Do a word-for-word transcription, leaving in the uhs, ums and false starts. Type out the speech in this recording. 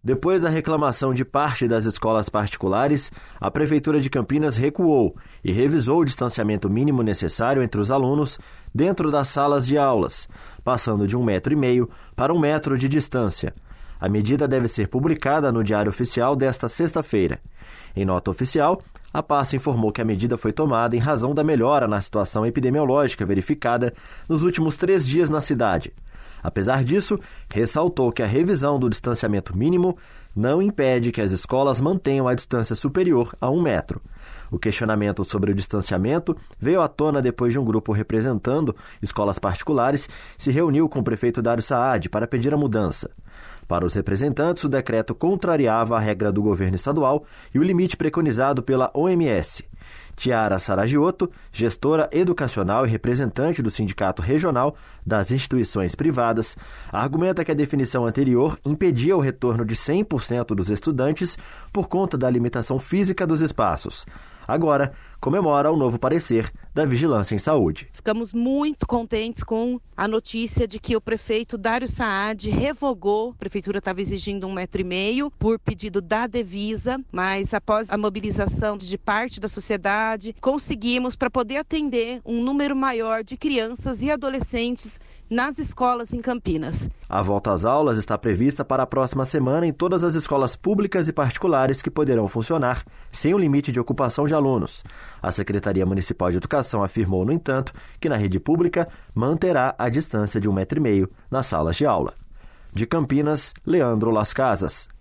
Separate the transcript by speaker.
Speaker 1: Depois da reclamação de parte das escolas particulares, a Prefeitura de Campinas recuou e revisou o distanciamento mínimo necessário entre os alunos dentro das salas de aulas, passando de um metro e meio para um metro de distância. A medida deve ser publicada no Diário Oficial desta sexta-feira. Em nota oficial, a pasta informou que a medida foi tomada em razão da melhora na situação epidemiológica verificada nos últimos três dias na cidade. Apesar disso, ressaltou que a revisão do distanciamento mínimo não impede que as escolas mantenham a distância superior a um metro. O questionamento sobre o distanciamento veio à tona depois de um grupo representando escolas particulares se reuniu com o prefeito Dário Saad para pedir a mudança. Para os representantes, o decreto contrariava a regra do governo estadual e o limite preconizado pela O M S. Tiara Saragiotto, gestora educacional e representante do Sindicato Regional das Instituições Privadas, argumenta que a definição anterior impedia o retorno de cem por cento dos estudantes por conta da limitação física dos espaços. Agora, comemora o novo parecer da Vigilância em Saúde.
Speaker 2: Ficamos muito contentes com a notícia de que o prefeito Dário Saad revogou, a prefeitura estava exigindo um metro e meio por pedido da Devisa, mas após a mobilização de parte da sociedade, conseguimos para poder atender um número maior de crianças e adolescentes nas escolas em Campinas.
Speaker 1: A volta às aulas está prevista para a próxima semana em todas as escolas públicas e particulares que poderão funcionar sem o limite de ocupação de alunos. A Secretaria Municipal de Educação afirmou, no entanto, que na rede pública manterá a distância de um metro e meio nas salas de aula. De Campinas, Leandro Las Casas.